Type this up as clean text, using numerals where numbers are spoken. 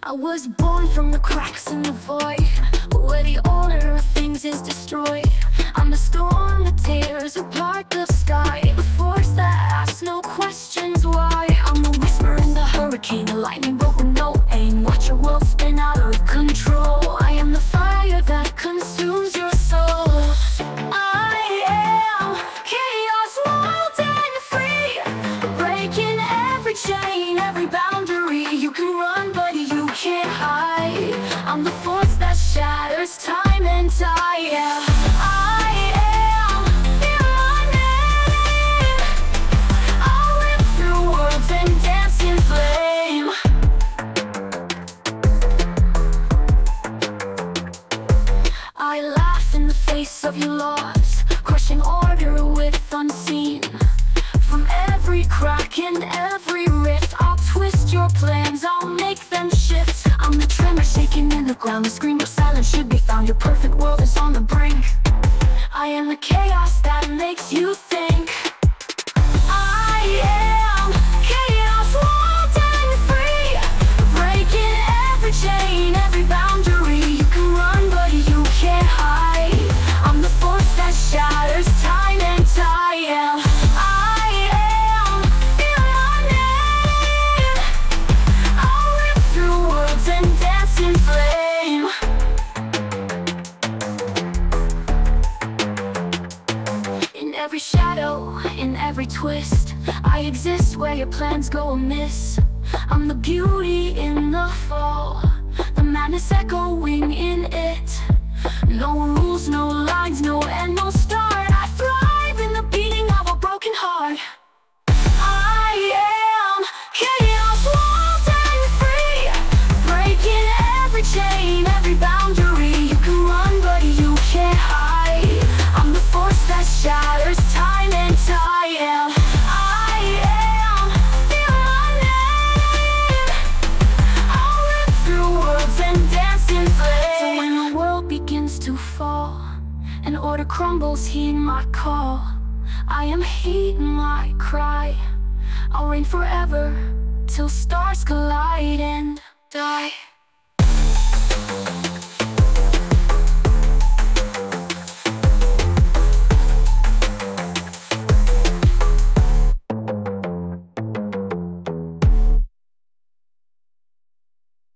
I was born from the cracks in the void, where the order of things is destroyed. I'm the storm that tears apart the sky, the force that asks no questions why. I'm the whisper in the hurricane, the lightning bolt with no aim. Watch your world spin out of control. I am the fire that consumes your soul. I am chaos, wild and free, breaking every chain, every boundary. You can run, but you can't hide. I'm the force that shatters time and tide. Yeah. I am fear unending. I'll rip through worlds and dance in flame. I laugh in the face of your laws, crushing order with unseen. From every crack and every rift, I'll twist your plans, I'll make them shift. I'm the tremor shaking in the ground, the scream of silence should be found. Your perfect world is on the brink. I am the chaos that makes you think. I am chaos, wild and free, breaking every chain, every boundary. You can run, but you can't hide. I'm the force that shatters time and tide. Yeah. Every shadow, in every twist, I exist where your plans go amiss. I'm the beauty in the fall, the madness echoing in it. No rules, no lines, no end, no start. I thrive in the beating of a broken heart. I am chaos, wild and free, breaking every chain, every boundary. You can run, but you can't hide. I'm the force that shatters time and tide. Yeah. I am fear unending. I'll rip through worlds and dance in flames. So when the world begins to fall and order crumbles, heed my call. I am heeding my cry. I'll reign forever till stars collide and die.